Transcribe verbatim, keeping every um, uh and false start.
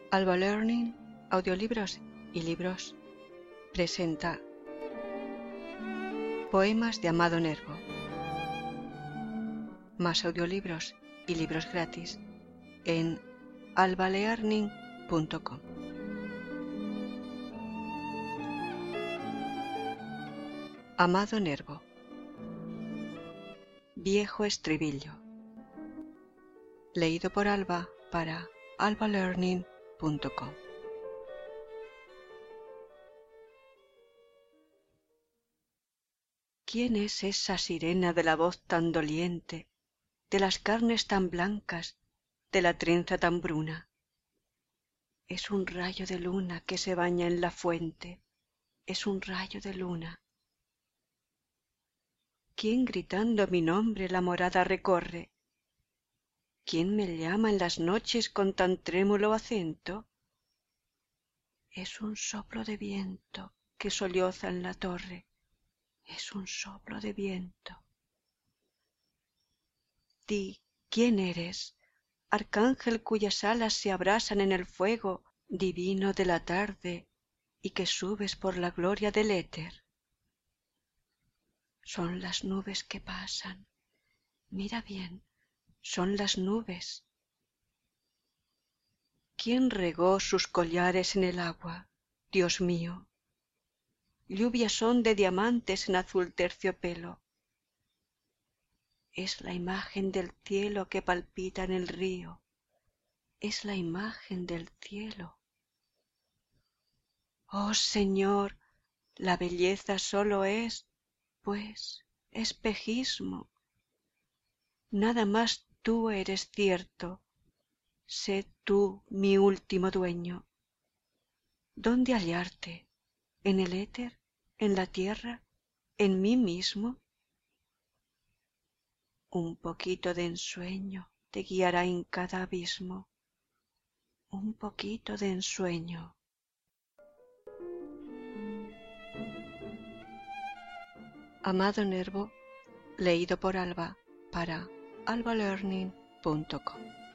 Alba Learning, audiolibros y libros, presenta Poemas de Amado Nervo. Más audiolibros y libros gratis en alba learning punto com. Amado Nervo. Viejo estribillo. Leído por Alba para alba learning punto com. ¿Quién es esa sirena de la voz tan doliente, de las carnes tan blancas, de la trenza tan bruna? Es un rayo de luna que se baña en la fuente, es un rayo de luna. ¿Quién gritando mi nombre la morada recorre? ¿Quién me llama en las noches con tan trémulo acento? Es un soplo de viento que solloza en la torre, es un soplo de viento. Di, ¿quién eres, arcángel cuyas alas se abrasan en el fuego divino de la tarde y que subes por la gloria del éter? Son las nubes que pasan, mira bien, son las nubes. ¿Quién regó sus collares en el agua, Dios mío? Lluvias son de diamantes en azul terciopelo. Es la imagen del cielo que palpita en el río, es la imagen del cielo. Oh Señor, la belleza sólo es, pues, espejismo. Nada más tú eres cierto, sé tú mi último dueño. ¿Dónde hallarte? ¿En el éter? ¿En la tierra? ¿En mí mismo? Un poquito de ensueño te guiará en cada abismo, un poquito de ensueño. Amado Nervo, leído por Alba para alba learning punto com.